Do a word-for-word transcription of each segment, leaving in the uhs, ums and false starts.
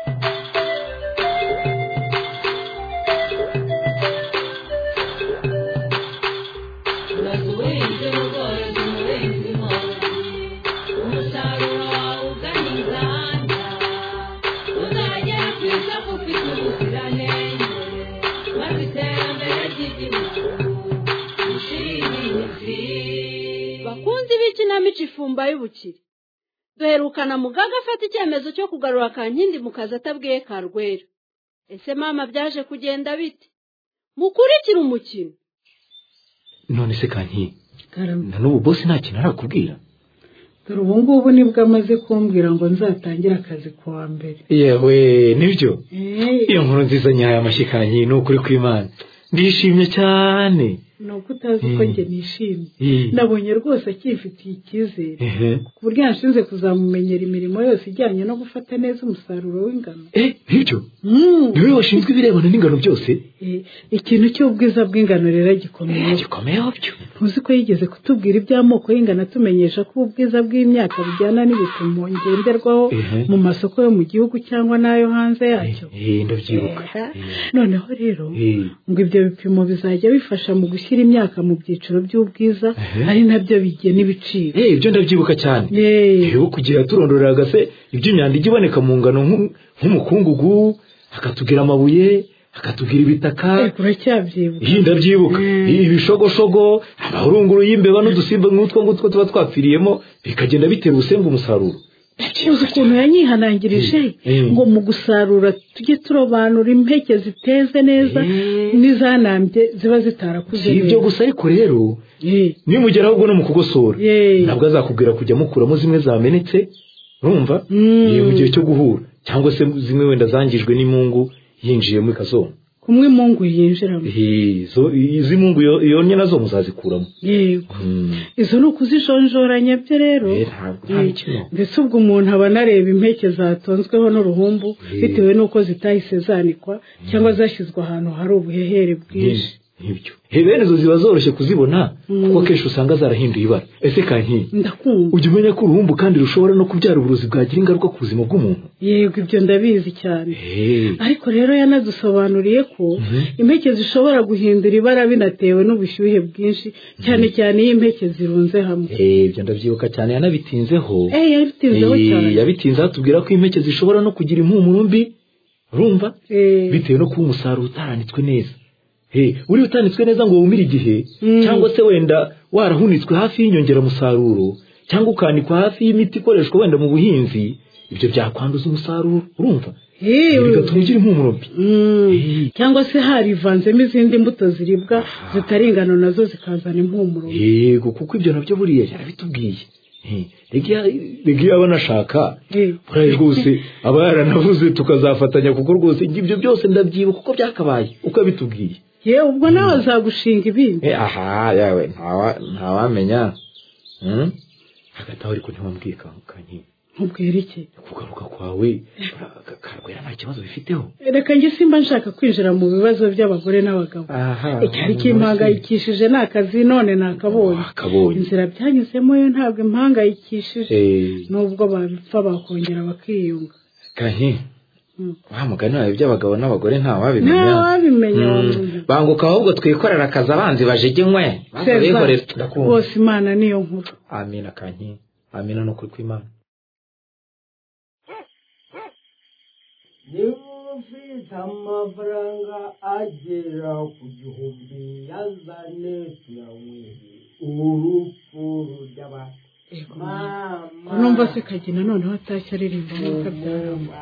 Ifumba y'ubukire duherukana mugaga afata icyemezo cyo kugarura Kankindi mu kazi atabwiye Karwera. Ese mama byaje kugenda bite? Mukurikira umukino. None se Kankindi na n'ubu boss nta kintu arakubwira? Dore ubu ngubu nibwo amaze kumbwira ngo nzatangira akazi kuwa mbere. Yewe nibyo iyo nkuru nziza nyaye amashikanye no kuri kw'Imana ndishimye cyane. Nuko utazi ko njye nishimye nabonye rwose akifitiye icyizere ku buryo yanshinze kuzamumenyera imirimo yose ijyanye no gufata neza umusaruro w'ingano. Eh nibyo niwe washinzwe ibirebana n'ingano byose. Ikintu cy'ubwiza bw'ingano rero gikomeye gikomeye byo ntuzi ko yigeze kutubwira iby'amoko y'ingano tumenyesha ko ubwiza bw'imyaka bijyana n'ibipimo ngenderwaho mu masoko yo mu gihugu cyangwa n'ayo hanze yacyo. Eh ndabyibuka. Noneho rero ngo ibyo bipimo bizajya bifasha mu gushyira imyaka mu byiciro by'ubwiza ari nabyo bigena ibiciro. Eh ibyo ndabyibuka cyane. Eh kugira turondorera gase iby'imyanda igiboneka mu ngano nk'umukungugu akatugira amabuye akatugira ibitaka. Eh kuracyabyibuka. Iyi ndabyibuka. Ibishogoshogo amahurunguru y'imbeba n'udusimba nk'utwo ngutwo tuba twapfiriyemo bikagenda bitera ubusembe umusaruro. Uzi ukuntu yanyihanangirije ngo mu gusarura tujye turobanura impeke ziteze neza n'izanambye ziba zitarakuze. Ibyo gusa ariko rero nimugeraho ubwo no mu kugosora nabwo azakubwira kujya mukuramo zimwe zamenetse urumva mu gihe cyo guhura cyangwa se zimwe wenda zangijwe n'imungu yinjiye muri kazona. Kumwe mungu yinjiramo. Izo izi mungu yonye nazo muzazikuramo. Yego. Izo nukuzishonjoranya bye rero. Ndetse ubwo umuntu abanareba impeke zatonzweho n'uruhumbu bitewe nuko zitahise zanikwa cyangwa zashyizwe ahantu hari ubuhehere bwinshi. Nibyo. Hebenezo ziba zoroshye kuzibona kuko kesho usanga zarahinduye ibara. Ese Kankindi ndakumva ujye umenya ko uruhumbu kandi rushobora no kubyara uburozi bwagira ingaruka ku buzima bw'umuntu. Yego ibyo ndabizi cyane. Ariko rero yanadusobanuriye ko impeke zishobora guhindura ibara binatewe n'ubushyuhe bwinshi cyane cyane iyo impeke zirunze hamwe. Eh ibyo ndabyibuka cyane yanabitinzeho. Eh yabitinzeho cyane. Yabitinze atubwira ko impeke zishobora no kugira impumuro mbi urumva bitewe no kuba umusaruro utaranitswe neza. Hey, uri utanitswe neza ngo wumire igihe cyangwa se wenda warahunitswe hafi y'inyongera musaruro cyangwa ukanikwa hafi y'imiti ikoreshwa wenda mu buhinzi ibyo byakwanduza umusaruro urumva. Eh bigatuma ugira impumuro mbi. Cyangwa se harivanzemo izindi mbuto ziribwa zitari ingano nazo zikazana impumuro. Yego kuko ibyo nabyo buriya yarabitubwiye. Regiya regiya abanashaka burayi rwose aba yaranavuze tukazafatanya kuko rwose ibyo byose ndabyibuka uko byakabaye uko bitubwiye. Ye ubwo nawe azagushinga ibindi. Eh aha yawe ntawa ntawamenya. Mhm. Hagati aho ariko ntiwambwiye Kankindi. Nkubwira iki? Kugaruka kwawe Karwera nta kibazo bifiteho. Reka nge simba nshaka kwinjira mu bibazo by'abagore n'abagabo. Icyari kimpangayikishije nakazi none nakabonye. Inzira byanyuzemo yo ntabwo impangayikishije. Nubwo babipfa bakongera bakiyunga. Kankindi wa mugani wawe by'abagabo n'abagore nta wabimenya. Nta wabimenya. Banguka ahubwo twikorera akazi abanzi bajegenywe. Bazabikorera bose Imana niyo nkuru. Amina Kankindi. Amina no kuri kw'Imana. Nimufite amafaranga agera ku gihumbi yazane tuyanywere urupfu rujyaba. Mama numva se Kagina noneho atashye aririmba nk'uko byaramba.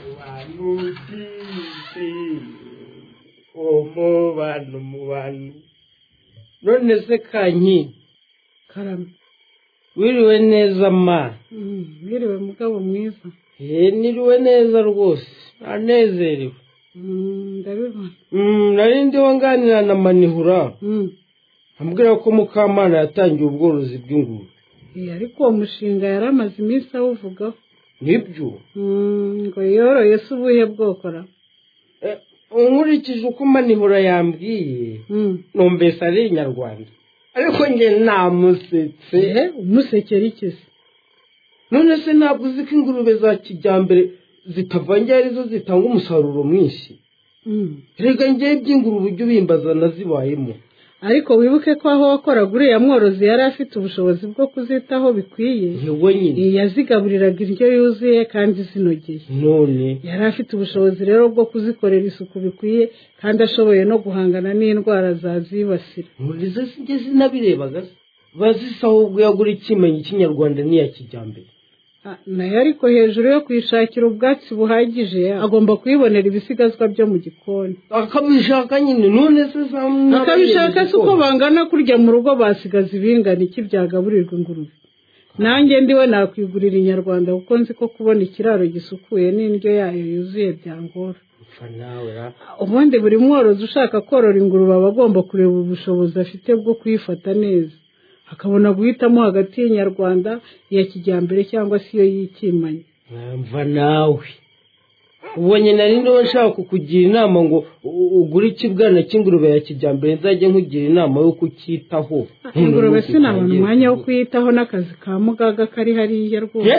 Omo bantu mu bantu none se Kankindi karame wiriwe neza ma. Wiriwe mugabo mwiza. Eh niriwe neza rwose anezerewe. Ndabibona. Nari ndi wanganira na Manihura. Ambwira ko Mukamana yatangiye ubworozi bw'ingurube. Eh ariko uwo mushinga yaramaze iminsi awuvugaho. Nibyo. Ngo yoroye se ubuhe bwokora. Eh unkurikije uko Manihura yambwiye nombese ari Inyarwanda ariko nge namusetse. Umusekera iki se? None se ntabwo uzi ko ingurube za kijyambere zitavangiye arizo zitanga umusaruro mwinshi rega ngiye by'ingurube ujye ubimbaza nazibayemo ariko wibuke ko aho wakoraga uriya mworozi yari afite ubushobozi bwo kuzitaho bikwiye yewe nyine yazigaburiraga indyo yuzuye kandi zinogeye none yari afite ubushobozi rero bwo kuzikorera isuku bikwiye kandi ashoboye no guhangana n'indwara zazibasira murize sinjye zinabirebaga bazisaho ubwo yagura ikimenyi cy'inyarwanda n'iya kijyambere nayo ariko hejuru yo kwishakira ubwatsi buhagije agomba kuyibonera ibisigazwa byo mu gikoni akabishaka nyine none se akabishaka si uko bangana kurya mu rugo basigaza ibingana iki byagaburirwa ingurube nanjye ndiwe nakwigurira inyarwanda kuko nzi ko kubona ikiraro gisukuye n'indyo yayo yuzuye byangora ubundi buri mworozi ushaka korora ingurube aba agomba kureba ubushobozi afite bwo kuyifata neza akabona guhitamo hagati y'inyarwanda iya kijyambere cyangwa se iyo yikimanye mva nawe ubonye nari ndiwe nshaka kukugira inama ngo ugure ikibwana cy'ingurube ya kijyambere nzajye nkugira inama yo kucyitaho ingurube sinabona umwanya wo kuyitaho n'akazi ka mugaga kari hariya rwose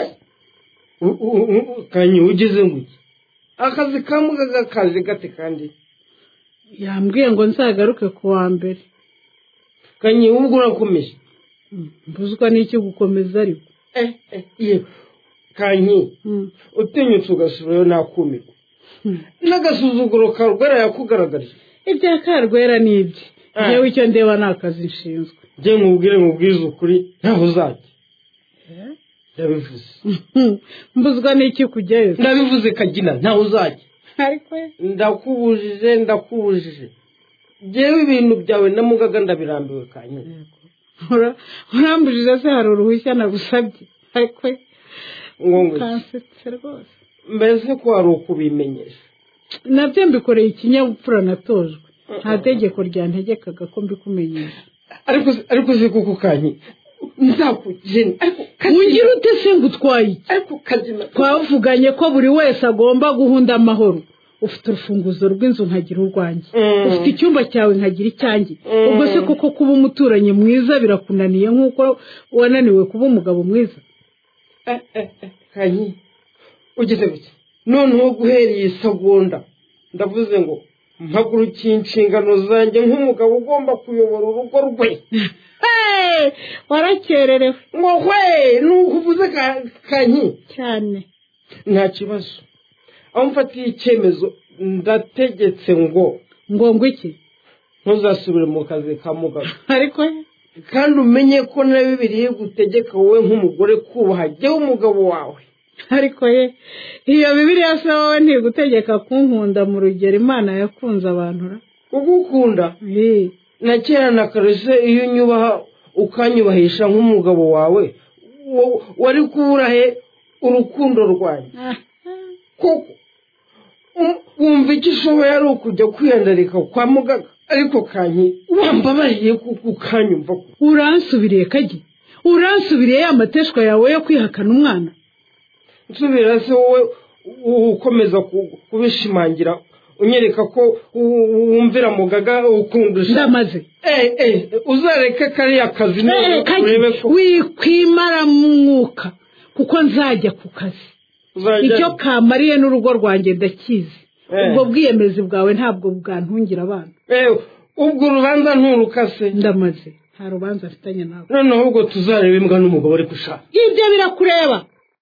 kanyi ugize nguki akazi ka mugaga kaje gate kandi yambwiye ngo nzagaruke ku wa mbere kanyi ubwo urakomeje mbuzwa n'iki gukomeza ariko eh eh yewe kanyi utinyutse ugasubirayo nakumirwa n'agasuzuguro karwera yakugaragarije ibya karwera ni ibye yewe icyo ndeba ni akazi nshinzwe njye nkubwire nkubwize ukuri ntaho uzajya ndabivuze mbuzwa n'iki kujyayo ndabivuze kagina ntaho uzajya ariko ndakubujije ndakubujije njyewe ibintu byawe na mugaga ndabirambiwe kanyi urambujije se hari uruhushya nagusabye ariko kansetse rwose mbese ko hari ukubimenyesha nabyo mbikoreye ikinyabupfura natojwe nta tegeko ryantegekaga ko mbikumenyesha ariko ariko se kuko kanyi nzakugena ugira ute se ngo utwaye ariko kagina twavuganye ko buri wese agomba guhunda amahoro ufite urufunguzo rw'inzu nkagira urwanjye ufite icyumba cyawe nkagira icyanjye ubwo se koko kuba umuturanyi mwiza birakunaniye nk'uko wananiwe kuba umugabo mwiza kanyi ugeze guke noneho guhereye isegonda ndavuze ngo mpagurukiye inshingano zanjye nk'umugabo ugomba kuyobora urugo rwe warakererewe ngo hwe nuko uvuze kanyi cyane nta kibazo aho mfatiye icyemezo ndategetse ngo ngo ngo iki ntuzasubire mu kazi ka mugaga ariko kandi umenye ko na Bibiliya igutegeka wowe nk'umugore kubaha jyewe umugabo wawe ariko ye iyo Bibiliya se wowe ntigutegeka kunkunda mu rugero Imana yakunze abantu ra ugukunda na kera na karese iyo unyubaha ukanyubahisha nk'umugabo wawe wari kubura he urukundo rwanjye koko wumva icyo ushoboye ari ukujya kwiyandarika kwa mugaga ariko kanyi wambabariye kuko ukanyumva uransubiriye kagi uransubiriye amateshwa yawe yo kwihakana umwana nsubira se wowe ukomeza kubishimangira unyereka ko wumvira mugaga ukundusha ndamaze eh eh uzareke kariya kazi urebe ko wikwimara mu mwuka kuko nzajya ku kazi icyo kamariye n'urugo rwanjye ndakizi ubwo bwiyemezi bwawe ntabwo bwantungira abana ubwo urubanza nturukase ndamaze nta rubanza afitanye nawe noneho ubwo tuzareba imbwa n'umugabo ari gushaka ibyo birakureba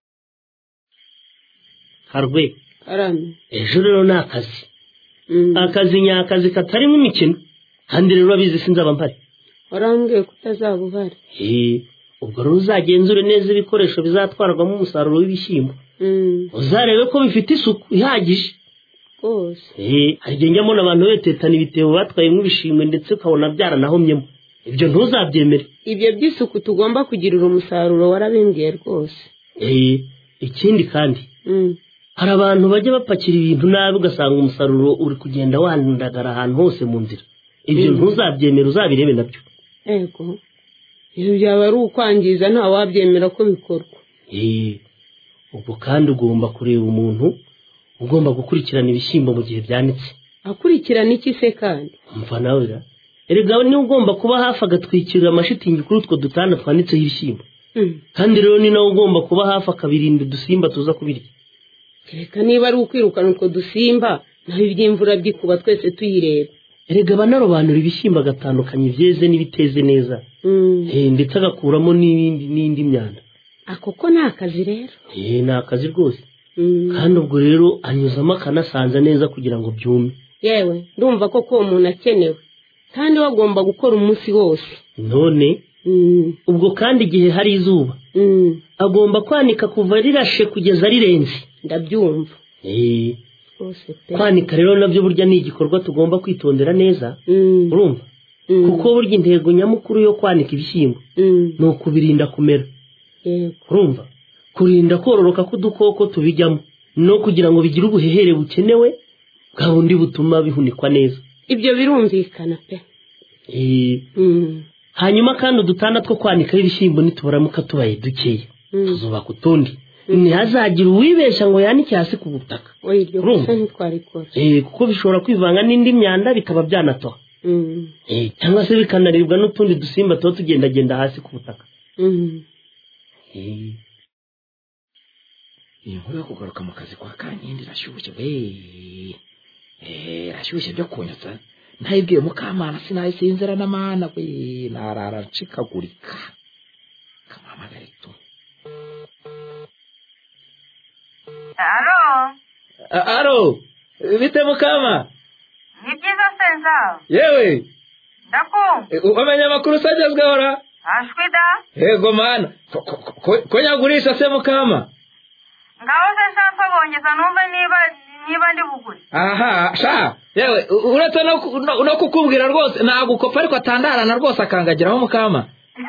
harwe arame ejo rero ni akazi akazi nyakazi katarimo imikino kandi rero abizi sinzaba mpari warambwiye ko utazaba uhari ubwo rero uzagenzure neza ibikoresho bizatwarwamo umusaruro w'ibishyimbo uzarebe ko bifite isuku ihagije rwose hari igihe njyamo n'abantu betetana ibitebo batwayemo ibishimwe ndetse ukabona byaranahomyemo ibyo ntuzabyemere ibyo by'isuku tugomba kugirira umusaruro warabimbwiye rwose ikindi kandi hari abantu bajya bapakira ibintu nabi ugasanga umusaruro uri kugenda wandagara ahantu hose mu nzira ibyo ntuzabyemere uzabirebe nabyo yego ibyo byaba ari ukwangiza nta wabyemera ko bikorwa ubwo kandi ugomba kureba umuntu ugomba gukurikirana ibishyimbo mu gihe byanitse akurikirana iki se kandi umva nawe ra erega niwe ugomba kuba hafi agatwikirira amashitingi kuri utwo dutanda twanitseho ibishyimbo kandi rero ni nawe ugomba kuba hafi akabirinda udusimba tuza kubirya kereka niba ari ukwirukana utwo dusimba naho iby'imvura byikuba twese tuyireba. erega banarobanura ibishyimbo agatandukanya ibyeze n'ibiteze neza ndetse agakuramo n'ibindi n'indi myanda. ako ko ni akazi rero. eh ni akazi rwose. kandi ubwo rero anyuzamo akanasanza neza kugira ngo byume. yewe ndumva ko ko umuntu akenewe kandi wagomba gukora umunsi wose. none ubwo kandi igihe hari izuba agomba kwanika kuva rirashe kugeza rirenze. ndabyumva. eh kwanika rero nabyo burya ni igikorwa tugomba kwitondera neza. urumva kuko burya intego nyamukuru yo kwanika ibishyimbo ni ukubirinda kumera. urumva kurinda kororoka k'udukoko tubijyamo no kugira ngo bigire ubuhehere bukenewe bwa bundi butuma bihunikwa neza. ibyo birumvikana pe. eh hanyuma kandi udutanda two kwanikaho ibishyimbo nitubaramuka tubaye dukeya tuzubaka utundi ntihazagira uwibeshya ngo yanike hasi ku butaka. urumva eh kuko bishobora kwivanga n'indi myanda bikaba byanatoha. eh cyangwa se bikanaribwa n'utundi dusimba tuba tugendagenda hasi ku butaka. iyi nkuru yo kugaruka mu kazi kwa Kankindi irashyushye we. eh irashyushye byo kunyatsa ntayibwiye Mukamana sinayisinzira n'amana we narara ncikagurika kamamagare tu. Alo. Alo. Bite Mukama? Ni byiza senza. Yewe. Ndakumva. Umenya amakuru sagezweho ra? Ashwida. Yego mana. Ko nyagurisha se Mukama? Ngaho se shanfa bongeza numva niba niba ndi buguri. Aha, sha. Yewe, uretse no no kukubwira rwose nagukopa ariko atandarana rwose akangagiraho Mukama.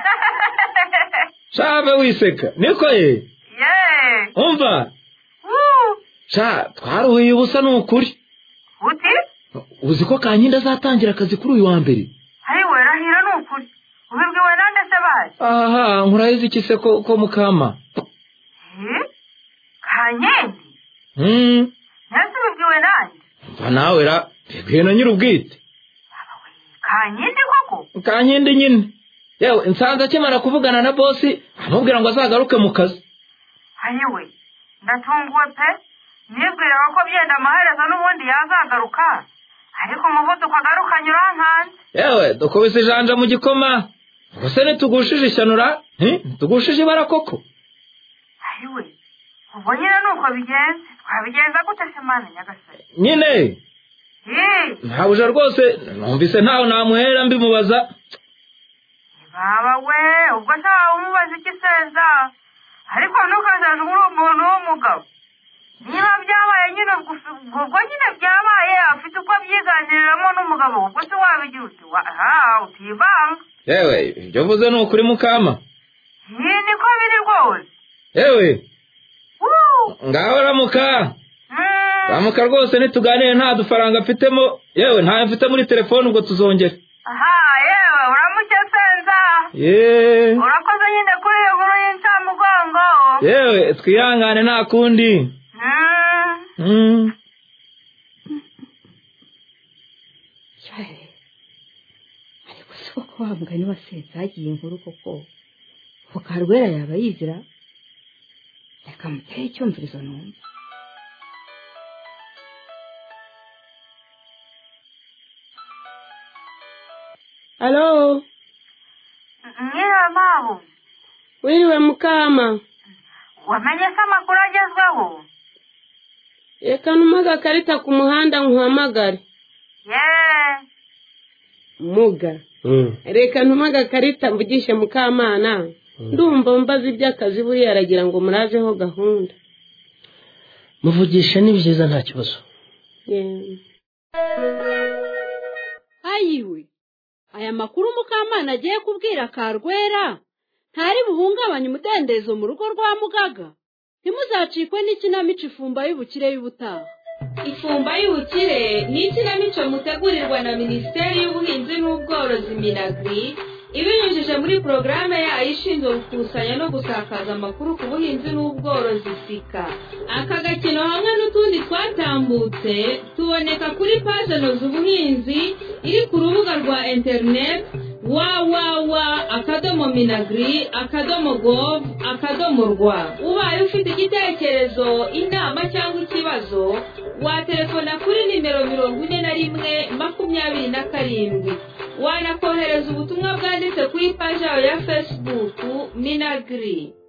Shabe wiseka. Niko ye? Ye. Umva. Sha, twaruhuye ubusa n'ukuri. Uti? Uzi ko Kankindi azatangira akazi kuri uyu wa mbere. Hari we rahira n'ukuri. Ubibwiwe nande se baje? Aha, nkurayize iki se ko ko Mukama? Eh? Kankindi? Hmm. Nase ubibwiwe nande? Mva nawe ra, bibwiwe na nyir'ubwite. Kankindi koko? Kankindi nyine. Yewe, nsanze akimara kuvugana na bosi, amubwira ngo azagaruke mu kazi. Hari we. Ndatunguwe pe. Nibwira ko byenda amaherezo n'ubundi yazagaruka. Ariko umuvuduko agaruka nyurankanze. Yewe, dukubise ijanja mu gikoma. Ubuse nitugushije ishanura? He? Tugushije ibara koko? Ayiwe. Ubwo nyine nuko bigenze. Twabigenza gute se mana nyagasani? Nyine. Eh. Ntabuje rwose numvise ntaho namuhera mbimubaza. Baba we, ubwo se umubaza iki senza? Ariko nukazaje uri umuntu w'umugabo. Niba byabaye nyine ubwo nyine byabaye afite uko byiganiramo n'umugabo ubwo se wabigira uti aha utibanga. Yewe ibyo vuze ni ukuri Mukama. Ni niko biri rwose. Yewe. Ngaho ramuka. Ramuka rwose nituganire nta dufaranga mfitemo. Yewe nta mfite muri telefone ubwo tuzongera. Aha yewe uramuke senza. Ye. Urakoze nyine kuri iyo nkuru y'incamugongo. Yewe twihangane nta kundi. Mm. Chae. Ariko siko ko wamugani wasenza agiye inkuru koko. Ukarwera yaba yizira. Reka muteye icyumvirizo numva. Alo. Niba mabu. Wiriwe Mukama. Wamenye se amakuru agezweho? Reka numuga karita ku muhanda nkuhamagare. Ye. Muga. Mm. Reka numuga karita mvugishe Mukamana. Mm. Ndumva mbaza iby'akazi buri aragira ngo murajeho gahunda. Muvugisha nibyiza nta kibazo. Yeah. Ayiwe. Aya makuru Mukamana agiye kubwira Karwera. Ntari buhungabanye umudendezo mu rugo rwa Mugaga. Ntimuzacikwe n'ikinamico ifumba y'ubukire y'ubutaha. Ifumba y'ubukire ni ikinamico mutegurirwa na Minisiteri y'Ubuhinzi n'Ubworozi Minagri ibinyujije muri porogaramu yayo ishinzwe gukusanya no gusakaza amakuru ku buhinzi n'ubworozi sika. Aka gakino hamwe n'utundi twatambutse tuboneka kuri page noza ubuhinzi iri ku rubuga rwa internet wawawa akadomo minagri akadomo gov akadomo rwa. Ubaye ufite igitekerezo, inama cyangwa ikibazo, watelefona kuri nimero mirongo ine na rimwe makumyabiri na karindwi. Wanakohereza ubutumwa bwanditse kuri paji yawe ya Facebook Minagri.